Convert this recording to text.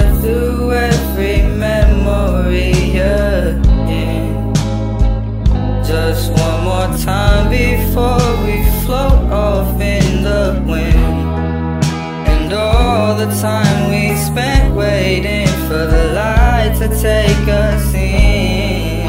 live through every memory again. Just one more time before we float off in the wind. And all the time we spent